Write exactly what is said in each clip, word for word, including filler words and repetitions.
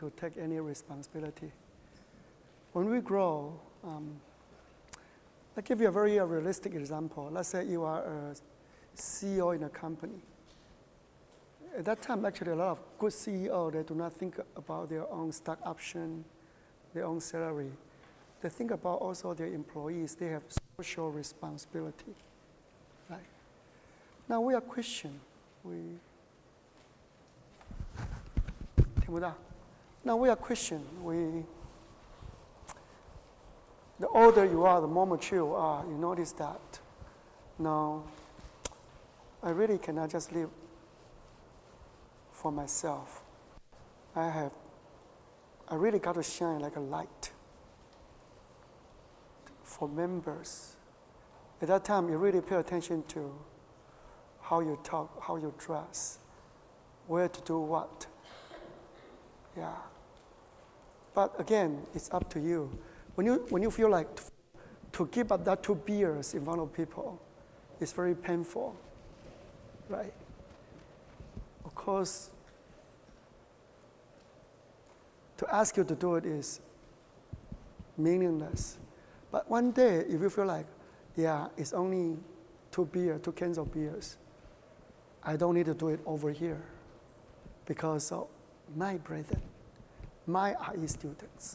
to take any responsibility. When we grow, um, I'll give you a very uh, realistic example. Let's say you are a C E O in a company. At that time, actually, a lot of good C E Os, they do not think about their own stock option, their own salary. They think about also their employees. They have social responsibility, right? Now we are Christian. We Now we are Christian. We the older you are, the more mature you are. You notice that. Now, I really cannot just live for myself. I have. I really got to shine like a light for members. At that time, you really pay attention to how you talk, how you dress, where to do what. Yeah. But again, it's up to you. When you when you feel like to, to give up that two beers in front of people, it's very painful, right? Of course, to ask you to do it is meaningless. But one day, if you feel like, yeah, it's only two beer, two cans of beers, I don't need to do it over here because of my brethren, my R E students.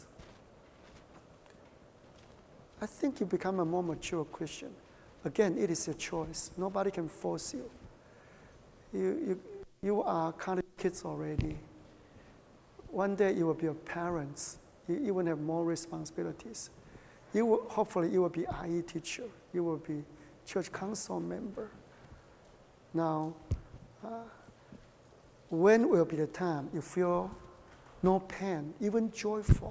I think you become a more mature Christian. Again, it is your choice. Nobody can force you. You, you, you are college kids already. One day you will be your parents. You, you will have more responsibilities. You will, hopefully you will be R E teacher. You will be church council member. Now, uh, when will be the time you feel no pain, even joyful,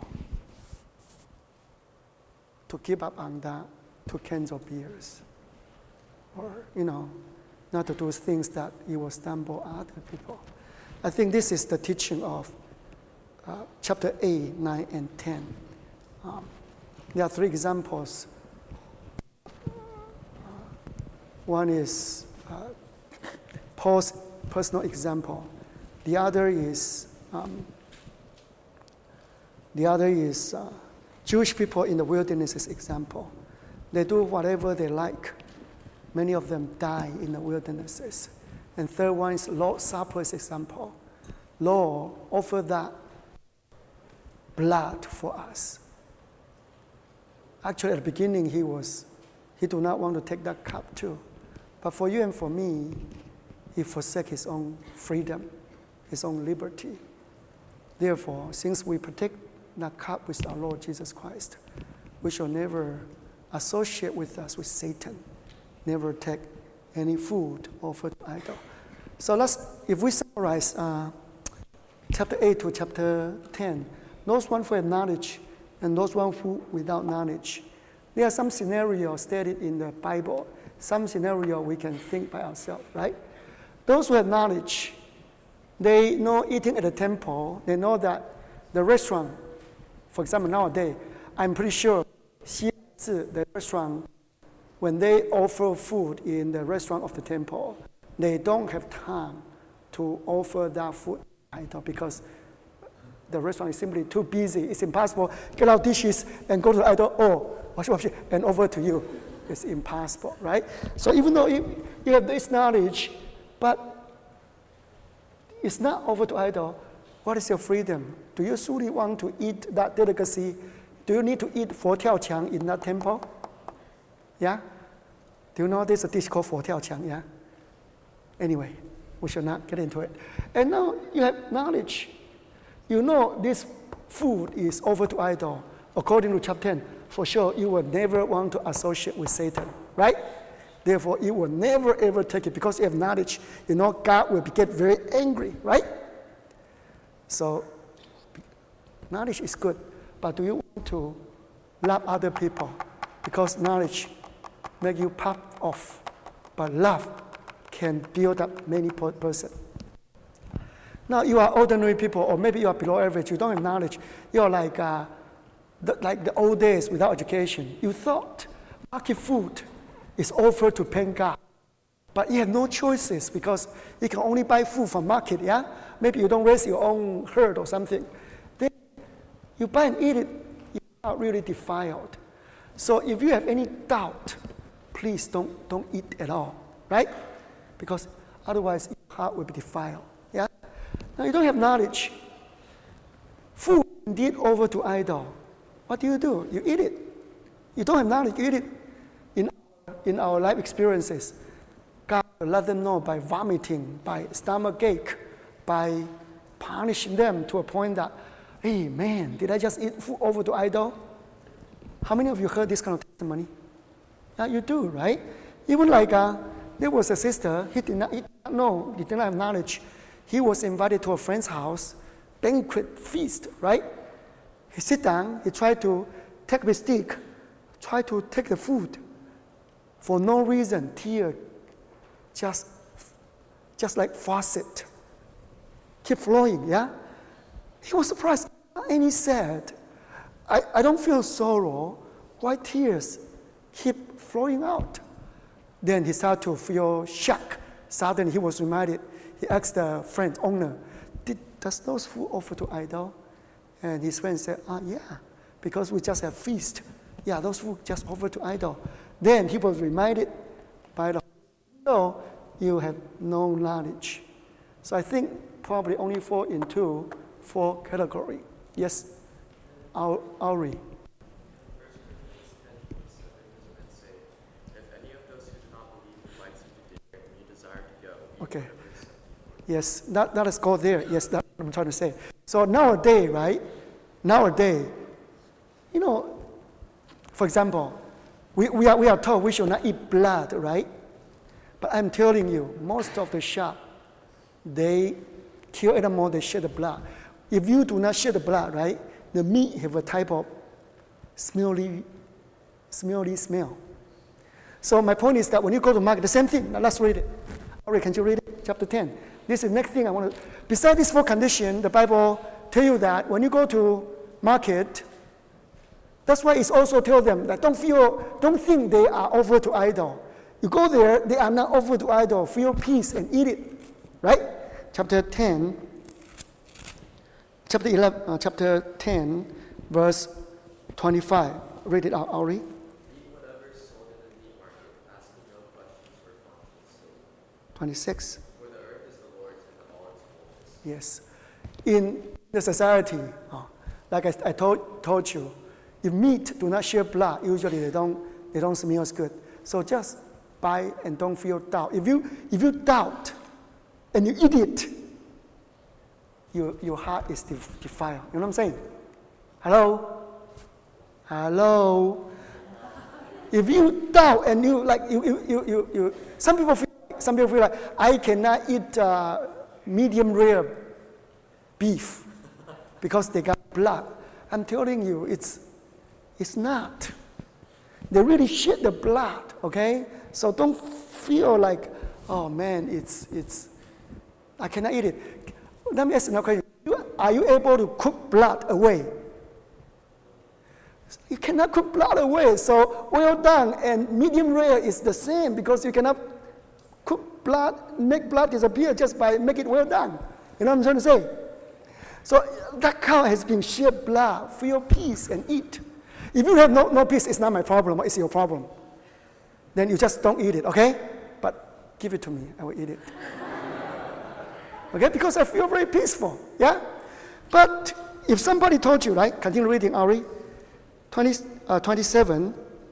to give up on that two cans of beers? Or, you know, not to do things that you will stumble other people. I think this is the teaching of uh, chapter eight, nine, and ten. Um, there are three examples. Uh, one is uh, Paul's personal example. The other is um, the other is uh, Jewish people in the wilderness example. They do whatever they like. Many of them die in the wildernesses. And third one is Lord Supper's example. Lord offered that blood for us. Actually, at the beginning, he was, he did not want to take that cup too. But for you and for me, he forsake his own freedom, his own liberty. Therefore, since we protect that cup with our Lord Jesus Christ, we shall never associate with us with Satan, never take any food offered to idol. So let's, if we summarize uh, chapter eight to chapter ten, those one who have knowledge and those one who without knowledge. There are some scenarios stated in the Bible, some scenario we can think by ourselves, right? Those who have knowledge, they know eating at the temple, they know that the restaurant, for example, nowadays, I'm pretty sure the restaurant, when they offer food in the restaurant of the temple, they don't have time to offer that food idol because the restaurant is simply too busy. It's impossible. Get out dishes and go to the idol. Oh, wash, wash, and over to you. It's impossible, right? So even though you, you have this knowledge, but it's not over to idol, what is your freedom? Do you truly want to eat that delicacy? Do you need to eat Fo Tiao Qiang in that temple? Yeah? Do you know there's a dish called Fo Tiao Qiang? Yeah? Anyway, we shall not get into it. And now you have knowledge. You know this food is over to idol. According to chapter ten, for sure you will never want to associate with Satan, right? Therefore, you will never ever take it because you have knowledge. You know God will get very angry, right? So, knowledge is good, but do you want to love other people? Because knowledge make you pop off, but love can build up many per- person. Now you are ordinary people, or maybe you are below average. You don't have knowledge. You are like uh, the, like the old days without education. You thought market food is offered to pain God, but you have no choices because you can only buy food from market. Yeah, maybe you don't raise your own herd or something. Then You buy and eat it, you're not really defiled. So if you have any doubt, please don't, don't eat at all, right? Because otherwise your heart will be defiled. Yeah? Now you don't have knowledge. Food indeed over to idol. What do you do? You eat it. You don't have knowledge, you eat it. In, in our life experiences, God will let them know by vomiting, by stomach ache, by punishing them to a point that, hey man, did I just eat food over to idol? How many of you heard this kind of testimony? Yeah, you do, right? Even like uh, there was a sister, he did not, he did not know, he did not have knowledge. He was invited to a friend's house, banquet feast, right? He sit down, he tried to take the stick, try to take the food. For no reason, tear just, just like faucet, keep flowing, yeah? He was surprised, and he said, I, I don't feel sorrow, why tears keep flowing out? Then he started to feel shock. Suddenly he was reminded, he asked the friend, owner, Did, does those food offer to idol? And his friend said, ah, yeah, because we just have feast. Yeah, those food just offer to idol. Then he was reminded by the no, you have no knowledge. So I think probably only fall into four category. Yes, Au- Auri. Okay. Yes, that, that is go there. Yes, that's what I'm trying to say. So nowadays, right? Nowadays, you know, for example, we, we, are, we are told we should not eat blood, right? But I'm telling you, most of the shop, they kill animal, they shed the blood. If you do not shed the blood, right, the meat have a type of smelly, smelly smell. So my point is that when you go to market, the same thing. Now let's read it. All right, can you read it? Chapter ten. This is the next thing I want to. Besides these four conditions, the Bible tell you that when you go to market, that's why it's also tell them that don't feel, don't think they are offered to idol. You go there, they are not offered to idol. Feel peace and eat it, right? Chapter ten. Chapter eleven. Uh, chapter ten, verse twenty-five. Read it out, Auri. twenty-six. For the earth is the Lord's and all its fullness. Yes. In the society, oh, like I, I told, told you, if meat do not share blood, usually they don't, they don't smell as good. So just buy and don't feel doubt. If you, if you doubt and you eat it, your, your heart is defiled. You know what I'm saying? Hello? Hello? If you doubt and you, like, you, you, you, you, you some people feel Some people feel like, I cannot eat uh, medium rare beef because they got blood. I'm telling you, it's, it's not. They really shed the blood, okay? So don't feel like, oh man, it's, it's, I cannot eat it. Let me ask you another question. Are you able to cook blood away? You cannot cook blood away. So well done and medium rare is the same because you cannot cook blood, make blood disappear just by make it well done. You know what I'm trying to say? So that cow has been shed blood. Feel peace and eat. If you have no, no peace, it's not my problem, it's your problem. Then you just don't eat it, okay? But give it to me, I will eat it. Okay, because I feel very peaceful, yeah? But if somebody told you, right, continue reading, Ari, twenty, uh, twenty-seven,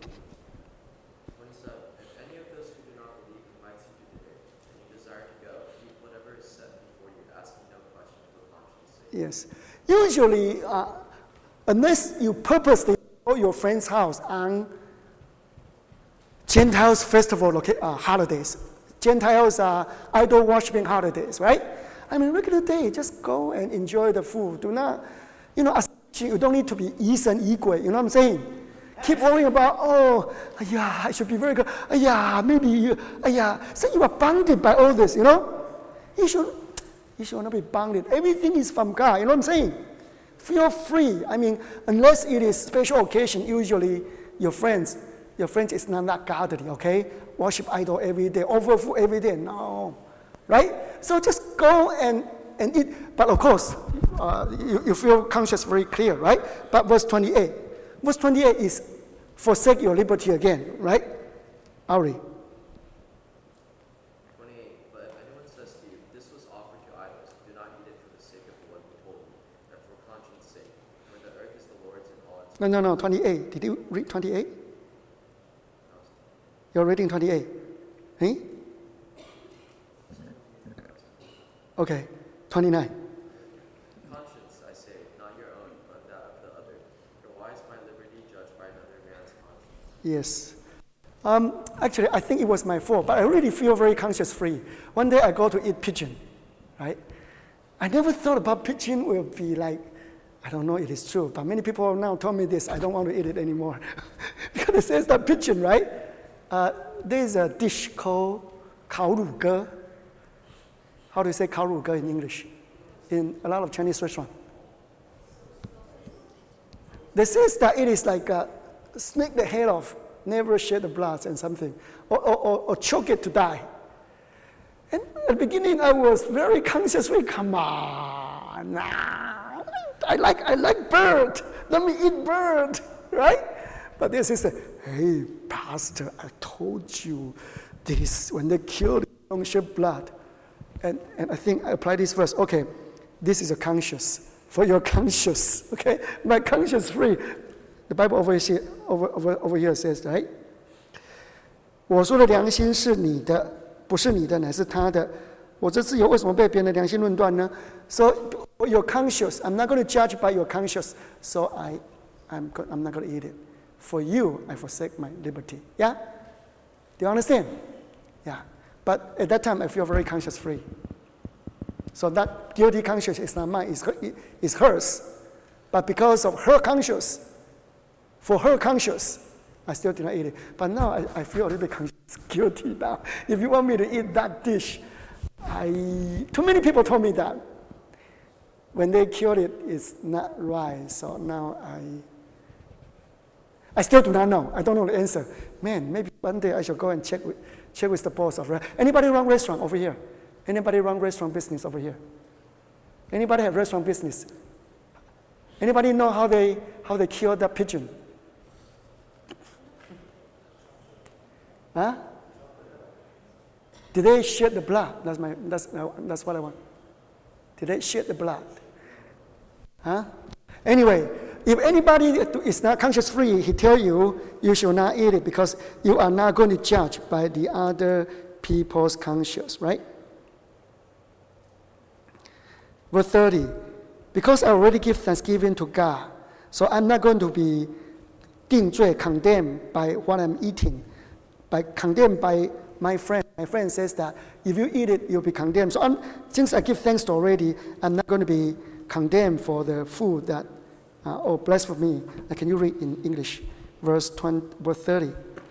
yes. Usually, uh, unless you purposely go to your friend's house on Gentiles festival okay, uh, holidays, Gentiles are uh, idol worshiping holidays, right? I mean, regular day, just go and enjoy the food. Do not, you know, you don't need to be eason equal, you know what I'm saying? Keep worrying about, oh, yeah, I should be very good. Yeah, maybe, you, yeah. So you are bounded by all this, you know? You should, you should not be bounded. Everything is from God, you know what I'm saying? Feel free. I mean, unless it is special occasion, usually your friends, your friends is not that godly, okay? Worship idol every day, offer food every day, no. Right? So just go and, and eat. But of course, uh, you, you feel conscience very clear, right? But verse twenty-eight. Verse twenty-eight is forsake your liberty again, right? Ari. twenty-eight. But if anyone says to you, this was offered to idols, do not eat it for the sake of the one who told you, and for conscience sake. For the earth is the Lord's and all its... No, no, no, twenty-eight. Did you read twenty-eight? You're reading twenty-eight. Eh? Okay, twenty-nine. Conscience, I say, not your own, but that of the other. For why is my liberty judged by another man's conscience? Yes. Um, actually, I think it was my fault, but I really feel very conscience-free. One day I go to eat pigeon, right? I never thought about pigeon will be like, I don't know if it's true, but many people now tell me this, I don't want to eat it anymore. Because it says that pigeon, right? Uh, there's a dish called 烤乳鸽. How do you say 烤乳鸽 in English? In a lot of Chinese restaurants. They say that it is like a snake the head off, never shed the blood and something, or, or, or, or choke it to die. And at the beginning, I was very consciously, come on, nah, I like, I like bird. Let me eat bird, right? But this is a, hey, pastor, I told you this, when they killed, they don't shed blood. And, and I think I apply this verse. Okay, this is a conscience. For your conscience, okay? My conscience free. The Bible over here, over, over, over here says, right? 我说的良心是你的，不是你的，乃是他的。我这自由为什么被别人的良心论断呢？ So your conscience, I'm not going to judge by your conscience. So I, I'm, I'm not going to eat it. For you, I forsake my liberty. Yeah? Do you understand? Yeah. But at that time, I feel very conscience free. So that guilty conscience is not mine, it's, her, it's hers. But because of her conscience, for her conscience, I still did not eat it. But now I, I feel a little bit conscious, guilty now. If you want me to eat that dish, I, too many people told me that. When they killed it, it's not right. So now I, I still do not know. I don't know the answer. Man, maybe one day I should go and check with, check with the boss of restaurant. Anybody run restaurant over here? Anybody run restaurant business over here? Anybody have restaurant business? Anybody know how they how they kill that pigeon? Huh? Did they shed the blood? That's my that's that's what I want. Did they shed the blood? Huh? Anyway, if anybody is not conscience free, he tell you you should not eat it because you are not going to judge by the other people's conscience, right? Verse thirty, because I already give thanksgiving to God, so I'm not going to be 定罪 condemned by what I'm eating, by condemned by my friend. My friend says that if you eat it, you'll be condemned. So I'm, since I give thanks to already, I'm not going to be condemned for the food that, uh, oh, bless for me. Uh, can you read in English? Verse twenty, verse thirty.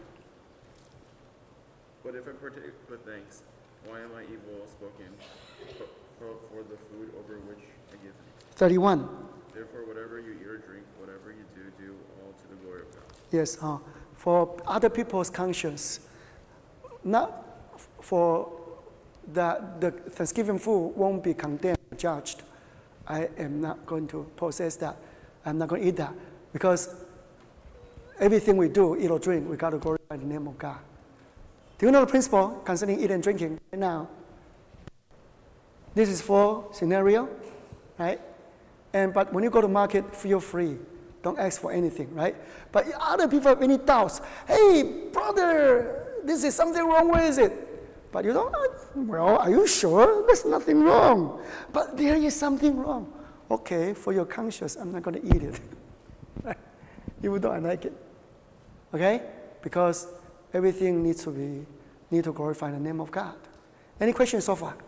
But if I partake with thanks, why am I evil spoken for, for the food over which I give thanks? thirty-one. Therefore, whatever you eat or drink, whatever you do, do all to the glory of God. Yes, uh, for other people's conscience, not for the, the Thanksgiving food won't be condemned, judged. I am not going to possess that. I'm not going to eat that because everything we do, eat or drink, we got to glorify the name of God. Do you know the principle concerning eating and drinking right now? This is for scenario, right? And but when you go to market, feel free. Don't ask for anything, right? But other people have any doubts. Hey, brother, this is something wrong with it. But you don't, well, are you sure? There's nothing wrong. But there is something wrong. Okay, for your conscience, I'm not going to eat it. Even though I like it. Okay? Because everything needs to be, need to glorify the name of God. Any questions so far?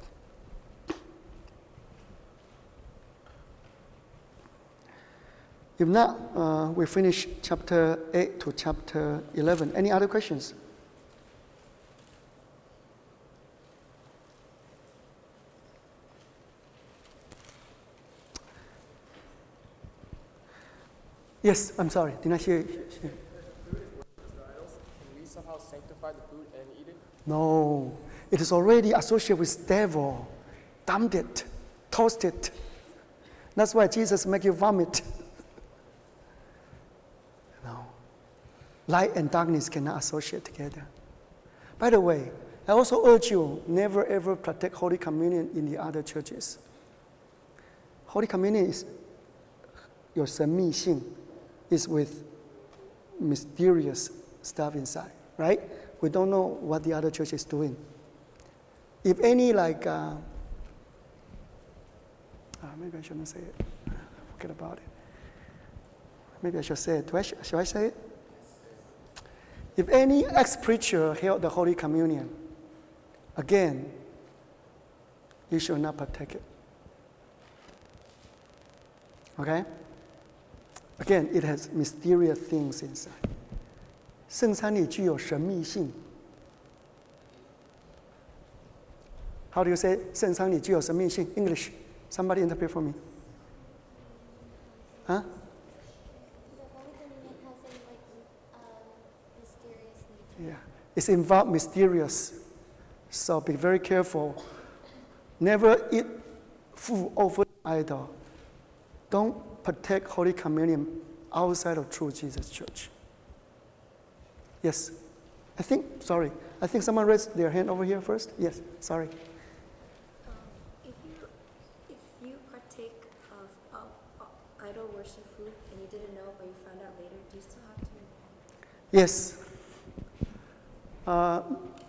If not, uh, we finish chapter eight to chapter eleven. Any other questions? Yes, I'm sorry. Did not hear you. Can we somehow sanctify the food and eat it? No, it is already associated with devil. Dumped it, toasted. That's why Jesus make you vomit. No. Light and darkness cannot associate together. By the way, I also urge you, never ever partake Holy Communion in the other churches. Holy Communion is your 神秘性 is with mysterious stuff inside, right? We don't know what the other church is doing. If any like, uh, uh, maybe I shouldn't say it. Forget about it. Maybe I should say it. Do I, should I say it? If any ex-preacher held the Holy Communion, again, you should not partake it. Okay? Again, it has mysterious things inside. 圣餐里具有神秘性。How do you say 圣餐里具有神秘性? English. Somebody interpret for me. Huh? The Holy Communion has a like uh, mysterious nature. Yeah. It's involved mysterious. So be very careful. Never eat food over idol. Don't partake Holy Communion outside of True Jesus Church. Yes. I think, sorry, I think someone raised their hand over here first. Yes, sorry. Um, if you if you partake of uh, uh, idol worship food and you didn't know but you found out later, do you still have to repent? Yes. Uh,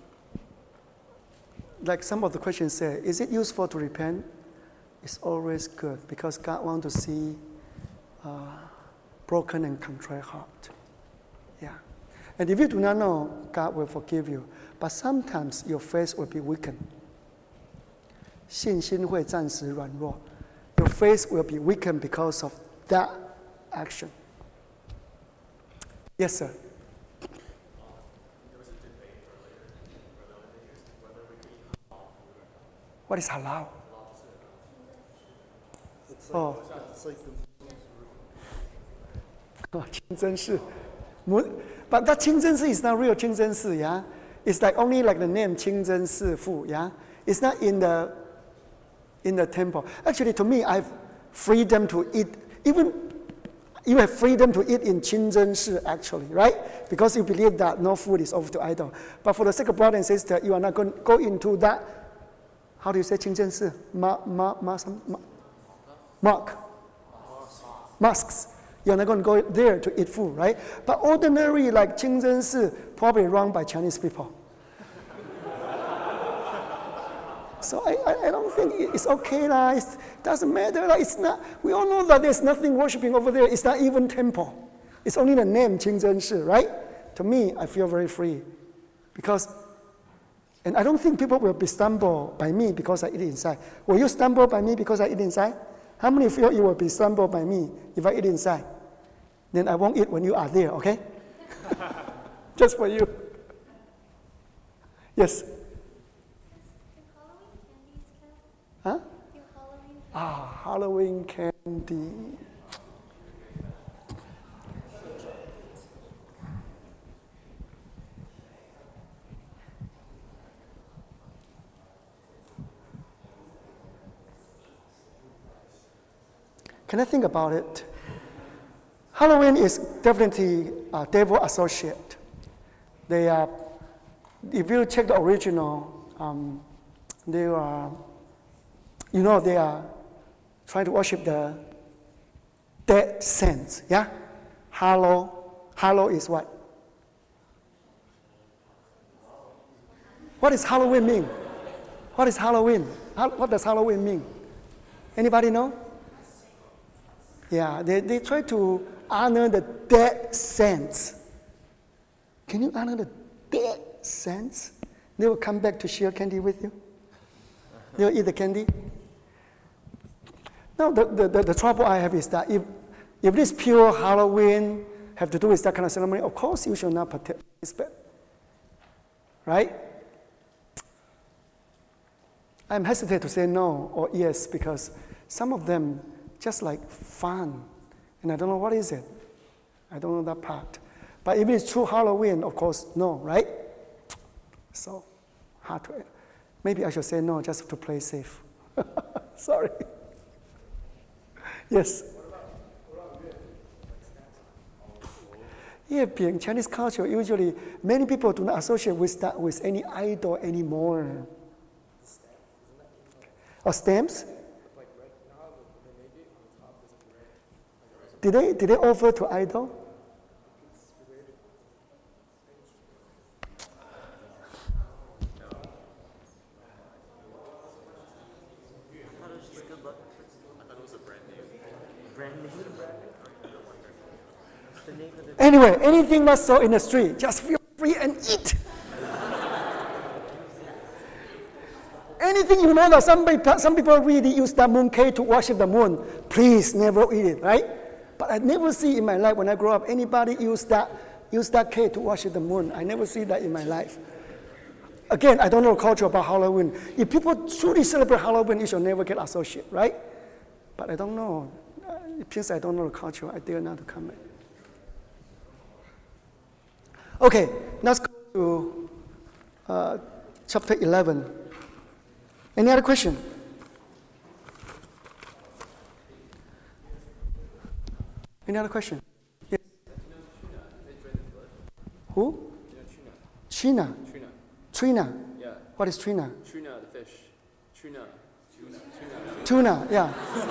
like some of the questions say, is it useful to repent? It's always good because God wants to see uh, broken and contrite heart. Yeah. And if you do not know, God will forgive you. But sometimes your faith will be weakened. 信心会暂时软弱. Your faith will be weakened because of that action. Yes, sir. What is halal? Oh. Oh, 清真寺. But that 清真寺 is not real 清真寺, yeah? It's like only like the name 清真寺父, yeah? It's not in the in the temple. Actually, to me, I have freedom to eat. Even you have freedom to eat in 清真寺, actually, right? Because you believe that no food is offered to idol. But for the sake of brother and sister, you are not going to go into that. How do you say 清真寺? Ma, ma, ma, ma, mark. Mosques. You're not going to go there to eat food, right? But ordinary, like 清真寺, probably run by Chinese people. So I, I, I don't think it's okay. Lah. It doesn't matter. Lah. It's not, we all know that there's nothing worshiping over there. It's not even temple. It's only the name 清真寺, right? To me, I feel very free. Because, and I don't think people will be stumbled by me because I eat inside. Will you stumble by me because I eat inside? How many feel you will be stumbled by me if I eat inside? Then I won't eat when you are there, okay? Just for you. Yes? Do Halloween candies count? Huh? Do Halloween candies? Ah, Halloween candy. Can I think about it? Halloween is definitely a devil associate. They are, if you check the original, um, they are, you know, they are trying to worship the dead saints. Yeah, Hallow, Hallow is what? What does Halloween mean? What is Halloween? What does Halloween mean? Anybody know? Yeah, they, they try to honor the dead saints. Can you honor the dead saints? They will come back to share candy with you. They will eat the candy. Now, the, the, the, the trouble I have is that if, if this pure Halloween have to do with that kind of ceremony, of course you should not participate. Right? I'm hesitant to say no or yes because some of them just like fun. And I don't know what is it. I don't know that part. But if it's true Halloween, of course, no, right? So, hard to, maybe I should say no just to play safe. Sorry. Yes. Yeah, being Chinese culture, usually many people do not associate with that with any idol anymore. Or stamps? Did they did they offer to idol? Anyway, anything that's sold in the street, just feel free and eat. Anything you know that some people, some people really use that mooncake to worship the moon, please never eat it, right? But I never see in my life when I grow up anybody use that use that cake to worship the moon. I never see that in my life. Again, I don't know the culture about Halloween. If people truly celebrate Halloween, it should never get associated, right? But I don't know. Since I don't know the culture, I dare not to comment. Okay, let's go to uh, chapter eleven. Any other question? Any other question? Yes. Who? Trina. Tuna. Trina. Yeah. What is Trina? Tuna, the fish. Tuna. Tuna. Tuna. Tuna, yeah.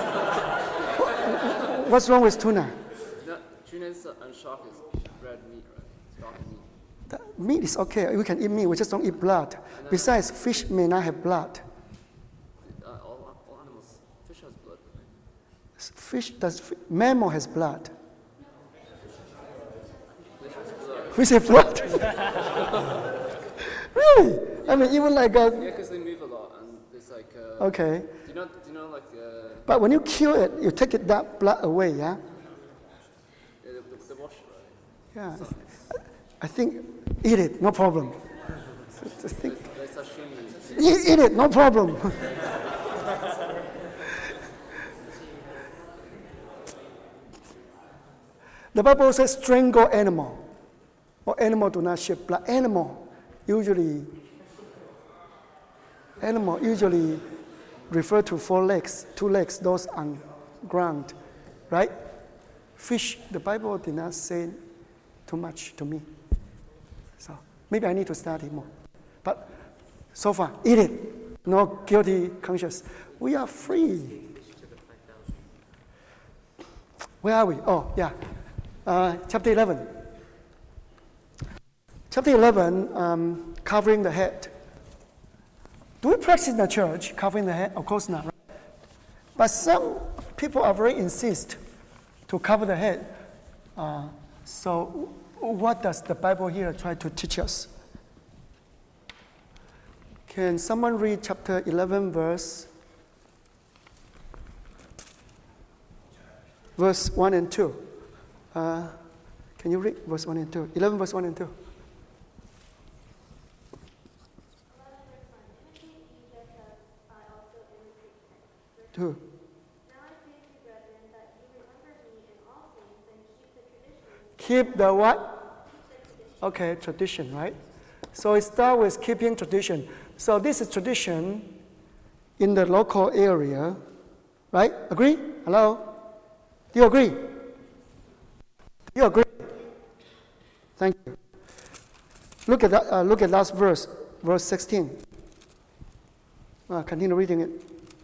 What's wrong with tuna? Tuna, tuna is, uh, and shark is red meat, right? Shark meat. The meat is okay. We can eat meat. We just don't eat blood. Besides, fish may not have blood. Uh, all, all animals. Fish has blood. Fish does. Mammal has blood. Fish has blood. Really? I mean, even like a. Yeah, because they move a lot, and it's like. Uh, Okay. Do you know? Do you know like? Uh, But when you kill it, you take it that blood away, yeah? the, the, the wash, right? Yeah. I think eat it, no problem. I think, Like sashimi. eat, eat it, no problem. The Bible says strangle animal, or animal do not shed blood. Animal usually, animal usually refer to four legs, two legs, those on ground, right? Fish, the Bible did not say too much to me. So maybe I need to study more. But so far, eat it. No guilty conscience. We are free. Where are we? Oh, yeah. Uh, chapter eleven. Chapter eleven, um, covering the head. Do we practice in the church covering the head? Of course not. Right? But some people are very insist to cover the head. Uh, so what does the Bible here try to teach us? Can someone read chapter eleven, verse verse one and two? Uh, can you read verse one and two? eleven, verse one and two. Two. Keep the what? Okay, tradition, right? So it starts with keeping tradition. So this is tradition in the local area, right? Agree? Hello? Do you agree? Do you agree? Thank you. Look at that. Uh, look at last verse, verse sixteen. Uh, continue reading it.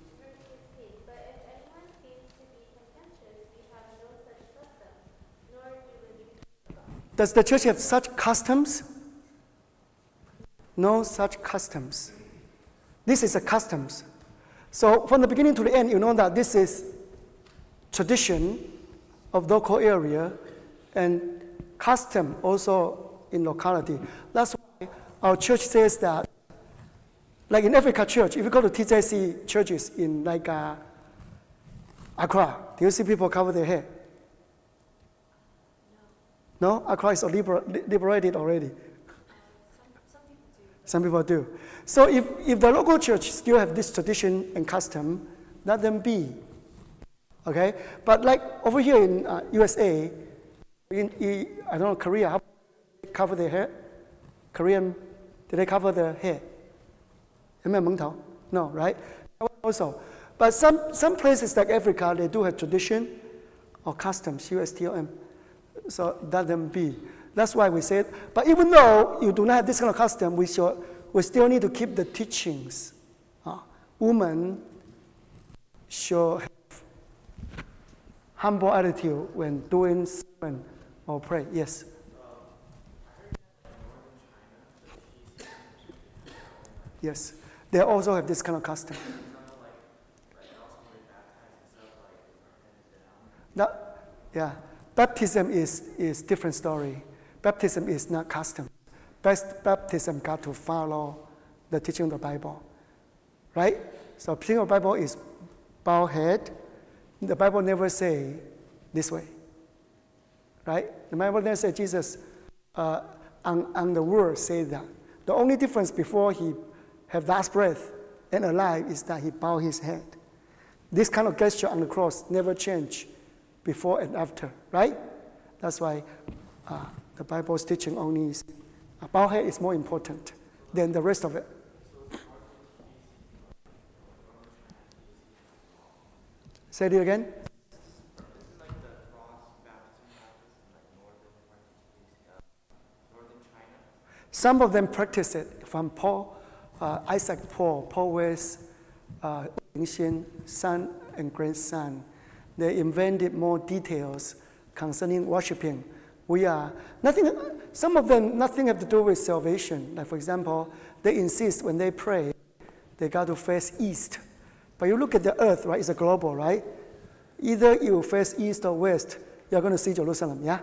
Does the church have such customs? No such customs. This is a customs. So from the beginning to the end, you know that this is tradition of local area and custom also in locality. That's why our church says that, like in Africa church, if you go to T J C churches in like uh, Accra, do you see people cover their hair? No, Accra is liber- liberated already. Some people do. So if, if the local church still have this tradition and custom, let them be. Okay? But like over here in uh, U S A, in, in, I don't know, Korea, how do they cover their hair? Korean, did they cover their hair? No, right? Also, But some, some places like Africa, they do have tradition or customs, U S T O M. So let them be. That's why we said, but even though you do not have this kind of custom, we, should, we still need to keep the teachings. Uh, women should have humble attitude when doing sermon or pray. Yes? Yes. They also have this kind of custom. That, yeah. Baptism is, is different story. Baptism is not custom. Best baptism got to follow the teaching of the Bible. Right? So teaching of the Bible is bow head. The Bible never say this way. Right? The Bible never say Jesus uh, on, on the word say that. The only difference before he have last breath and alive is that he bow his head. This kind of gesture on the cross never change before and after, right? That's why uh, the Bible's teaching only is, uh, bow head is more important than the rest of it. Say it again. Some of them practice it from Paul, uh, Isaac Paul, Paul West, uh, son and grandson. They invented more details concerning worshiping. We are nothing. Some of them nothing have to do with salvation. Like for example, they insist when they pray, they got to face east. But you look at the earth, right? It's a global, right? Either you face east or west, you're going to see Jerusalem. Yeah.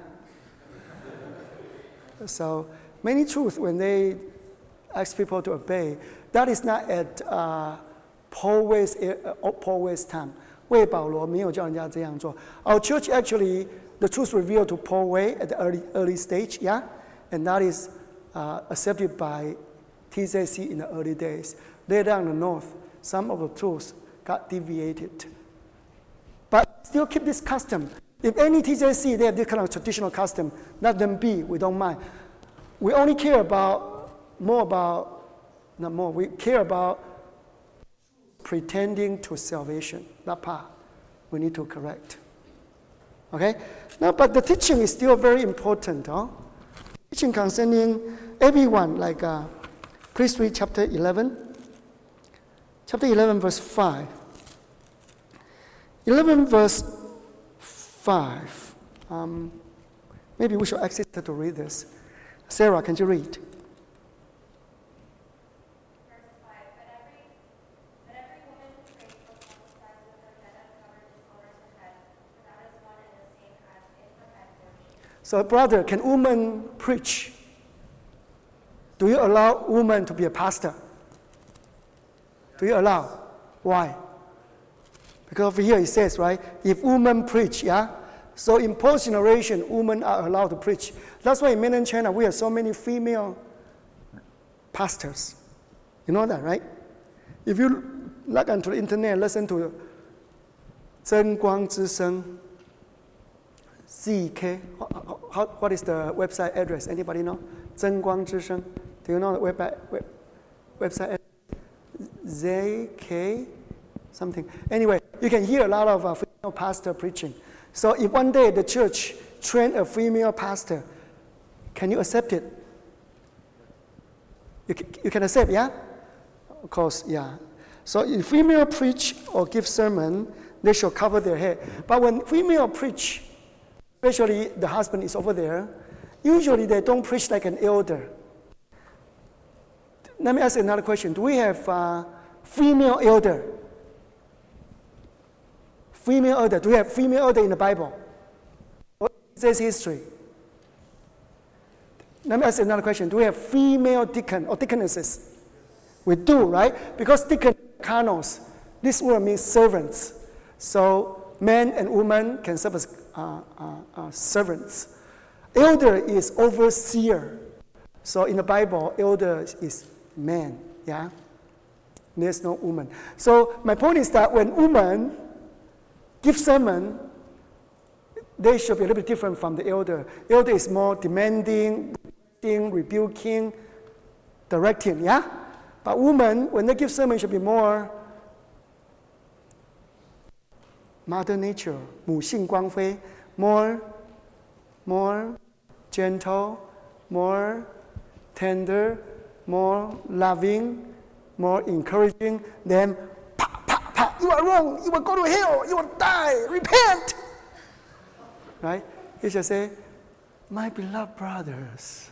So many truths when they ask people to obey, that is not at uh, Paul West, uh, Paul West time. 为保罗没有叫人家这样做. Our church actually, the truth revealed to Paul Way at the early early stage, yeah, and that is uh, accepted by T Z C in the early days. Later on in the north, some of the truths got deviated, but still keep this custom. If any T Z C they have this kind of traditional custom, let them be. We don't mind. We only care about more about not more. We care about pretending to salvation. That part we need to correct. Okay? Now, but the teaching is still very important. Huh? Teaching concerning everyone, like uh, please read chapter eleven. Chapter eleven, verse five. eleven, verse five. Um, maybe we should ask Sister to read this. Sarah, can you read? So, brother, can women preach? Do you allow women to be a pastor? Do you allow? Why? Because over here it says, right, if women preach, yeah? So in post-generation, women are allowed to preach. That's why in mainland China, we have so many female pastors. You know that, right? If you log onto the internet, listen to 真光之声 Z K, how, what is the website address? Anybody know? 真光之声. Do you know the web, web, website address? Z K something. Anyway, you can hear a lot of uh, female pastor preaching. So if one day the church train a female pastor, can you accept it? You can, you can accept, yeah? Of course, yeah. So if female preach or give sermon, they should cover their head. But when female preach, especially the husband is over there, usually they don't preach like an elder. Let me ask another question. Do we have uh, female elder? Female elder. Do we have female elder in the Bible? What says history? Let me ask another question. Do we have female deacon or deaconesses? We do, right? Because deacon, carnals, this word means servants. So men and women can serve as uh, uh, uh, servants. Elder is overseer. So in the Bible, elder is man, yeah? There's no woman. So my point is that when women give sermon, they should be a little bit different from the elder. Elder is more demanding, rebuking, directing, yeah? But women, when they give sermon, should be more Mother Nature, 母性光辉, more, more gentle, more tender, more loving, more encouraging than, pa, pa, pa, you are wrong, you will go to hell, you will die, repent. Right? He should say, my beloved brothers,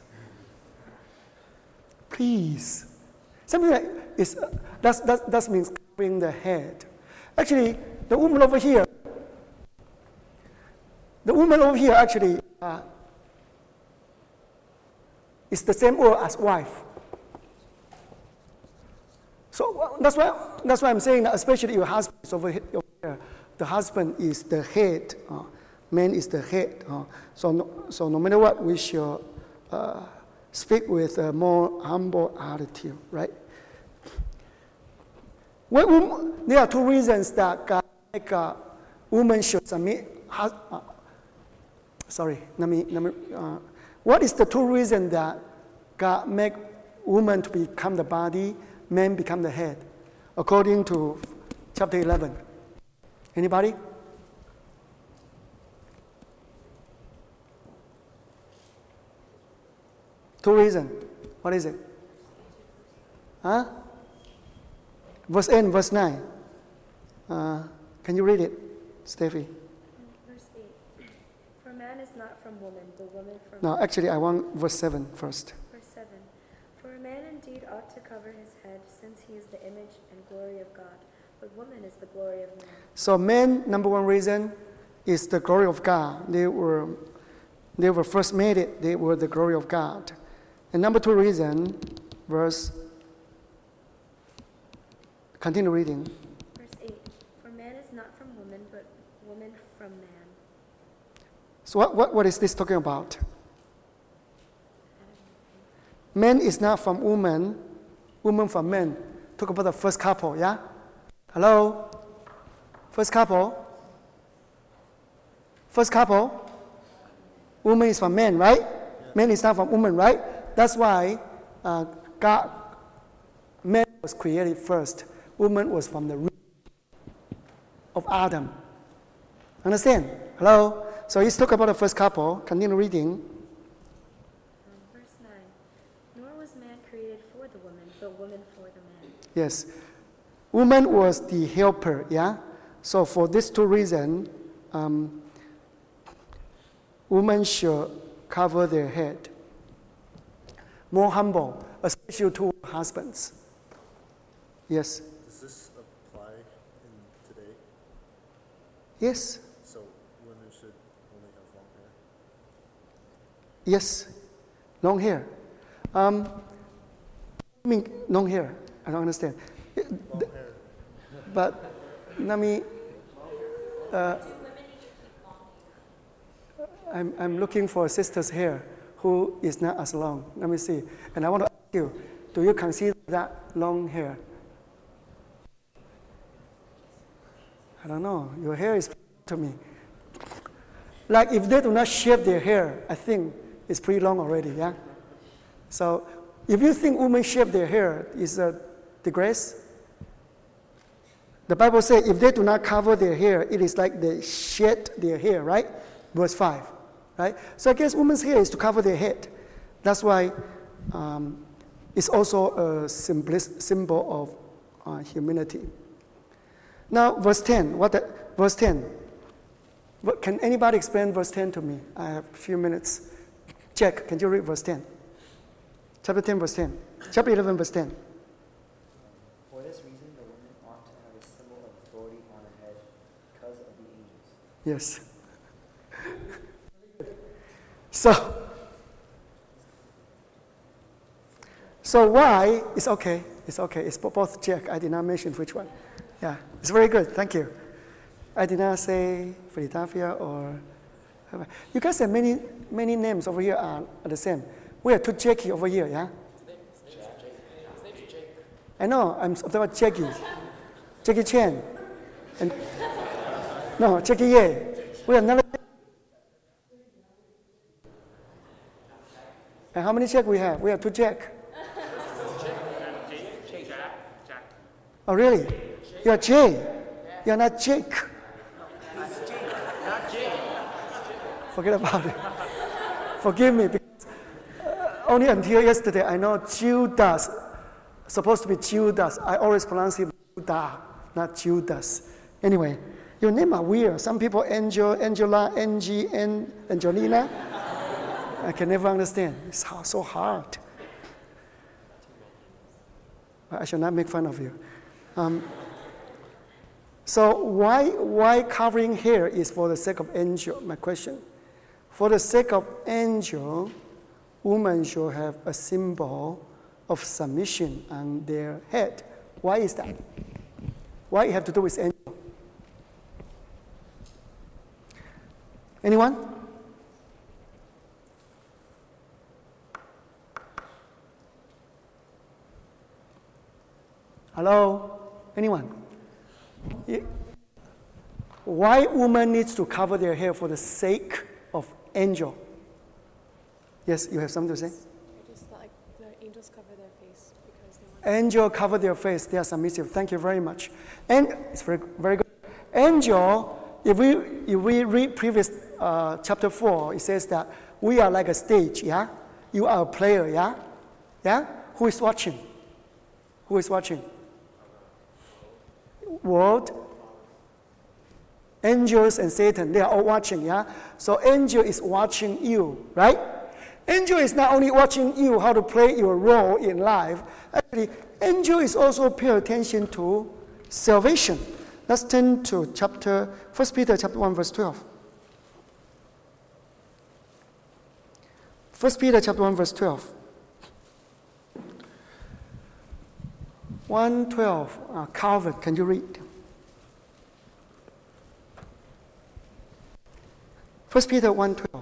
please. Something like it's, uh, that's, that, that means covering the head. Actually, the woman over here, the woman over here actually uh, is the same word as wife. So well, that's why that's why I'm saying that especially your husband is over here. The husband is the head. Uh, man is the head. Uh, so no, so no matter what, we should uh, speak with a more humble attitude, right? When, there are two reasons that God make a woman should submit. Uh, sorry, let me let me. Uh, what is the two reasons that God make woman to become the body? Men become the head, according to chapter eleven. Anybody? Two reasons. What is it? Huh? Verse eight and verse nine. Uh, can you read it, Steffi? Verse eight. For man is not from woman, but woman from No, man. actually, I want verse seven first. Verse seven. For a man indeed ought to cover his head, since he is the image and glory of God, but woman is the glory of man. So men, number one reason is the glory of God. They were, they were first made it. They were the glory of God. And number two reason, verse, continue reading. Verse eight. For man is not from woman, but woman from man. So what, what, what is this talking about? Man is not from woman, woman from man. Talk about the first couple, yeah? Hello? First couple? First couple? Woman is from man, right? Man is not from woman, right? That's why uh, God, man was created first. Woman was from the root of Adam. Understand? Hello? So he's talking about the first couple. Continue reading. Um, verse nine. Nor was man created for the woman, but woman for the man. Yes. Woman was the helper, yeah? So for these two reasons, um, women should cover their head. More humble, especially to husbands. Yes. Does this apply in today? Yes. So women should only have long hair? Yes. Long hair. Um, I mean, long hair. I don't understand. Long hair. But let me. Uh, I'm, I'm looking for a sister's hair who is not as long. Let me see. And I want to ask you, do you consider that long hair? I don't know. Your hair is to me. Like if they do not shave their hair, I think it's pretty long already, yeah? So if you think women shave their hair is a disgrace, the Bible says if they do not cover their hair, it is like they shed their hair, right? Verse five, right? So I guess women's hair is to cover their head. That's why um, it's also a simplis- symbol of uh, humility. Now, verse ten. What? The, verse ten. What, can anybody explain verse ten to me? I have a few minutes. Jack, can you read verse ten? Chapter ten, verse ten. Chapter eleven, verse ten. For this reason, the woman ought to have a symbol of authority on her head because of the angels. Yes. So, so why? It's okay. It's okay. It's both Jack. I did not mention which one. Yeah, it's very good. Thank you. I did not say Philadelphia or. You guys have many many names over here are, are the same. We have two Jackie over here. Yeah. I know. I'm talking about Jackie. Jackie Chan. And no, Jackie Ye. We have another. And how many Jack we have? We have two Jack. Oh, really? You are Jay. You are not Jake. Forget about it. Forgive me. Because, uh, only until yesterday, I know Judas, supposed to be Judas. I always pronounce it Judah, not Judas. Anyway, your name are weird. Some people, Angel, Angela, Angie, and Angelina. I can never understand. It's so hard. I shall not make fun of you. Um, so why why covering hair is for the sake of angel? My question. For the sake of angel, women should have a symbol of submission on their head. Why is that? Why it have to do with angel? Anyone? Hello? Anyone? Yeah. Why woman needs to cover their hair for the sake of angel? Yes, you have something to say? I just thought like the angels cover their face because they want Angel cover their face, they are submissive. Thank you very much. And it's very, very good. Angel, if we if we read previous uh, chapter four, it says that we are like a stage, yeah? You are a player, yeah? Yeah? Who is watching? Who is watching? World, angels and Satan, they are all watching, yeah? So angel is watching you, right? Angel is not only watching you how to play your role in life, actually, angel is also pay attention to salvation. Let's turn to chapter, First Peter chapter one, verse twelve. First Peter chapter one, verse twelve. one twelve, uh, Calvin, can you read? First Peter one twelve.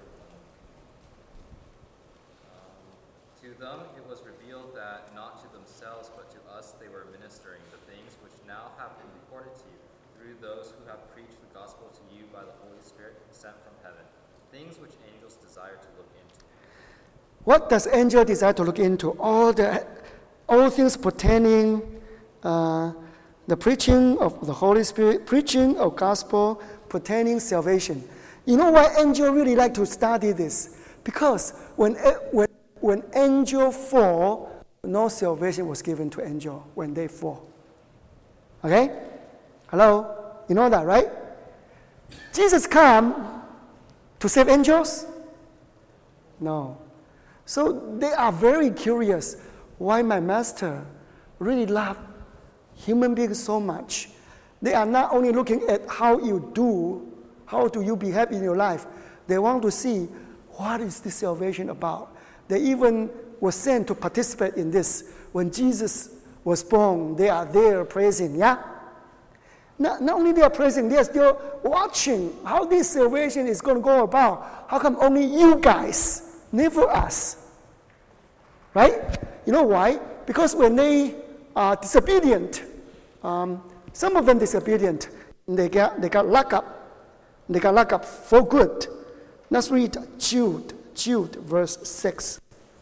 To them it was revealed that not to themselves but to us they were ministering the things which now have been reported to you through those who have preached the gospel to you by the Holy Spirit sent from heaven, things which angels desire to look into. What does angel desire to look into? All the all things pertaining uh, the preaching of the Holy Spirit, preaching of gospel, pertaining salvation. You know why angel really like to study this? Because when when when angel fall, no salvation was given to angel when they fall. Okay? Hello? You know that, right? Jesus come to save angels? No. So they are very curious why my master really love human beings so much. They are not only looking at how you do, how do you behave in your life. They want to see what is this salvation about. They even were sent to participate in this. When Jesus was born, they are there praising, yeah? Not, not only they are praising, they are still watching how this salvation is going to go about. How come only you guys, never us? Right? You know why? Because when they are disobedient, um, some of them disobedient, they got they got locked up. They got locked up for good. Let's read Jude, Jude, verse six.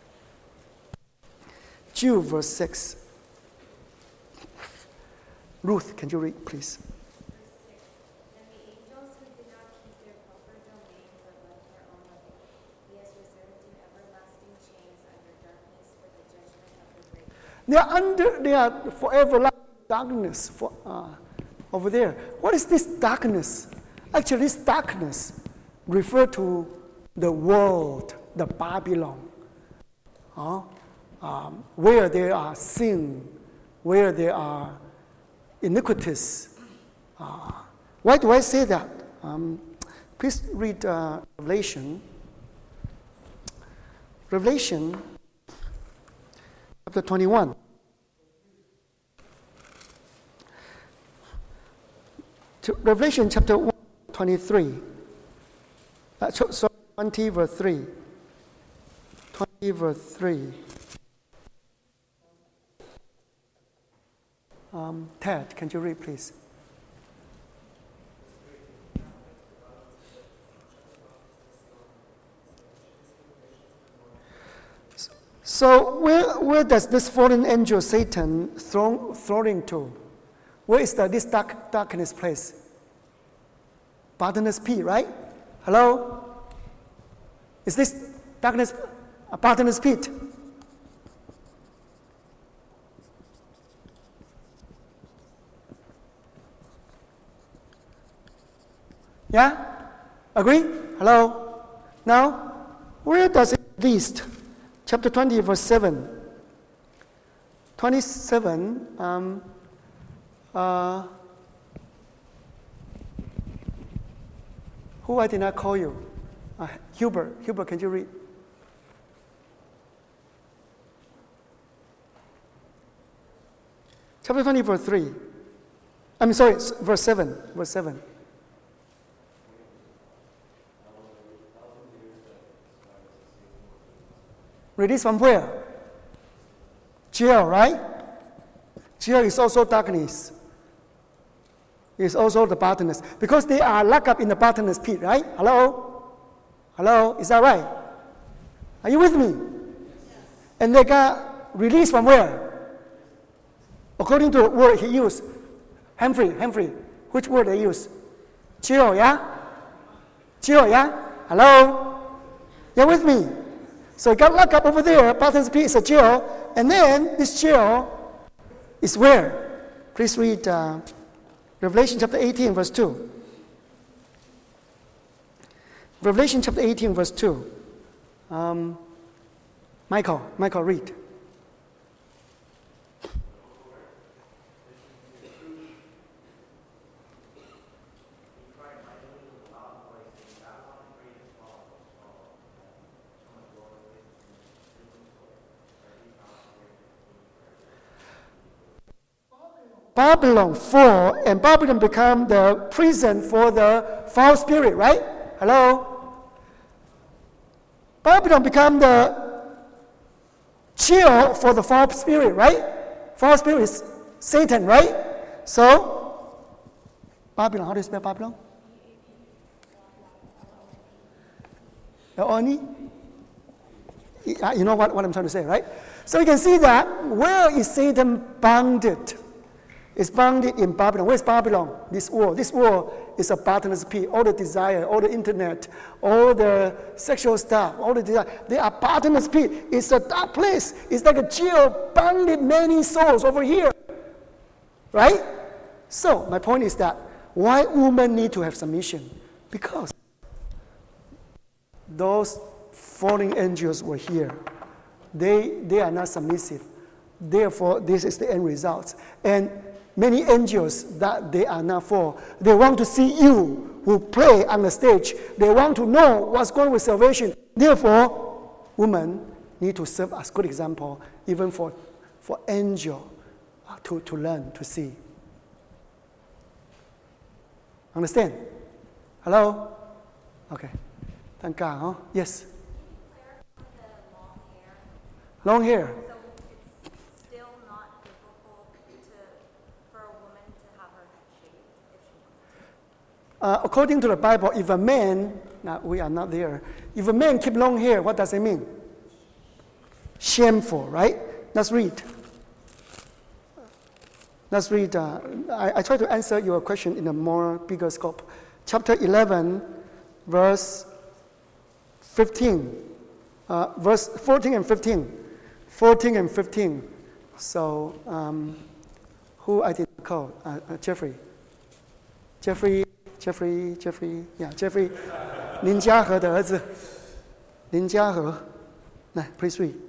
Jude, verse six. Ruth, can you read, please? Verse six. And the angels who did not keep their proper domain but left their own living, he has reserved in everlasting chains under darkness for the judgment of the great. They are under, they are forever darkness for, uh, over there. What is this darkness? Actually, this darkness refers to the world, the Babylon, uh, um, where there are sin, where there are iniquities. Uh, why do I say that? Um, please read uh, Revelation. Revelation chapter twenty-one. To Revelation chapter one, twenty-three. Uh, so, so twenty verse three. twenty verse three. Um, Ted, can you read, please? So where, where does this fallen angel Satan thrown, thrown into? Where is the, this dark, darkness place? Bottomless pit, right? Hello? Is this darkness a bottomless pit? Yeah? Agree? Hello? Now, where does it list? Chapter twenty, verse seven. twenty-seven, um, uh, who I did not call you? Uh, Hubert, Hubert, can you read? Chapter twenty, verse three. I'm sorry, verse seven, verse seven. Release from where? Jail, right? Jail is also darkness. It's also the bottomless. Because they are locked up in the bottomless pit, right? Hello? Hello? Is that right? Are you with me? Yes. And they got released from where? According to the word he used. Humphrey, Humphrey. Which word they use? Jail, yeah? Jail, yeah? Hello? You're with me? So he got locked up over there. Bottomless pit is a jail. And then this jail is where? Please read uh, Revelation chapter eighteen, verse two. Revelation chapter eighteen, verse two. Um, Michael, Michael, read. Babylon fall, and Babylon become the prison for the false spirit, right? Hello? Babylon become the jail for the false spirit, right? False spirit is Satan, right? So, Babylon, how do you spell Babylon? Oni? You know what, what I'm trying to say, right? So you can see that where is Satan bounded? It's bounded in Babylon. Where's Babylon? This world. This world is a bottomless pit. All the desire, all the internet, all the sexual stuff, all the desire, they are bottomless pit. It's a dark place. It's like a jail, bounded many souls over here. Right? So, my point is that why women need to have submission? Because those fallen angels were here. They, they are not submissive. Therefore, this is the end result. And many angels that they are not for, they want to see you who play on the stage. They want to know what's going on with salvation. Therefore, women need to serve as good example, even for, for angel uh, to, to learn, to see. Understand? Hello? Okay. Thank God, huh? Yes? Long hair. So it's still not biblical to, for a woman to have her head shaved if she wants to? Uh, according to the Bible, if a man, now we are not there, if a man keep long hair, what does it mean? Shameful, right? Let's read. Let's read. Uh, I, I try to answer your question in a more bigger scope. Chapter eleven, verse fifteen. Uh, verse fourteen and fifteen. fourteen and fifteen. So, um, who I did call? Uh, uh, Jeffrey. Jeffrey, Jeffrey, Jeffrey, yeah, Jeffrey. 林家和的儿子。林家和。来 please read.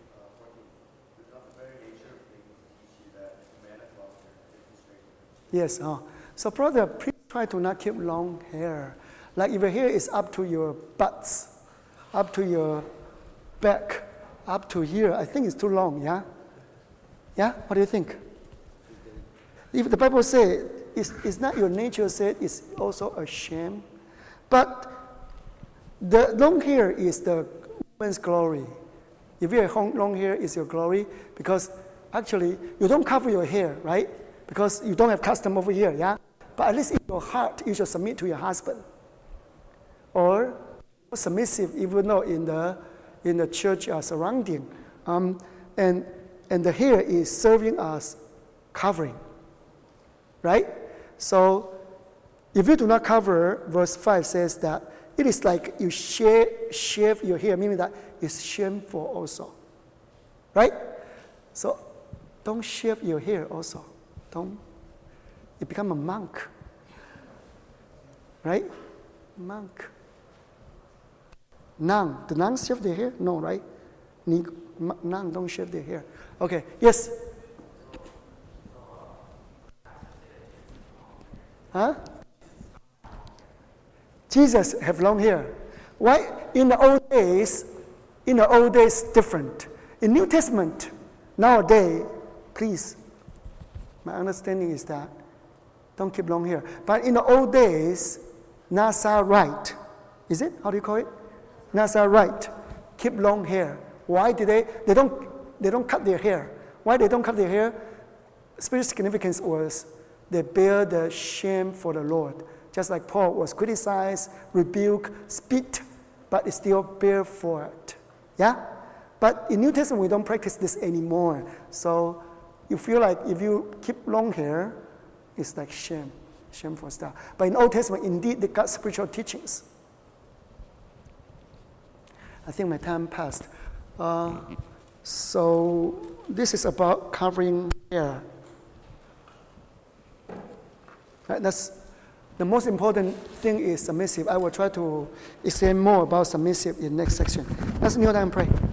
Yes, uh, so brother, please try to not keep long hair. Like if your hair is up to your butts, up to your back, up to here, I think it's too long, yeah? Yeah? What do you think? If the Bible says it's, it's not your nature said, it's also a shame. But the long hair is the woman's glory. If you have long hair, it's your glory because actually you don't cover your hair, right? Because you don't have custom over here, yeah? But at least in your heart, you should submit to your husband. Or submissive, even though in the in the church uh, surrounding. Um, and, and the hair is serving as covering, right? So if you do not cover, verse five says that it is like you shave, shave your hair, meaning that it's shameful also. Right? So don't shave your hair also. Don't. You become a monk. Right? Monk. Nun. The nuns shave their hair? No, right? Nun don't shave their hair. Okay, yes? Huh? Jesus have long hair. Why? In the old days, in the old days, different. In New Testament, nowadays, please, my understanding is that don't keep long hair. But in the old days, Nazarite, is it? How do you call it? Nazarite, keep long hair. Why did they? They don't. They don't cut their hair. Why they don't cut their hair? Spiritual significance was they bear the shame for the Lord. Just like Paul was criticized, rebuked, spit, but he still bear for it. Yeah? But in New Testament, we don't practice this anymore. So you feel like if you keep long hair, it's like shame, shameful stuff. But in Old Testament, indeed, they got spiritual teachings. I think my time passed. Uh, so this is about covering hair. Right, that's the most important thing is submissive. I will try to explain more about submissive in next section. Let's kneel down and pray.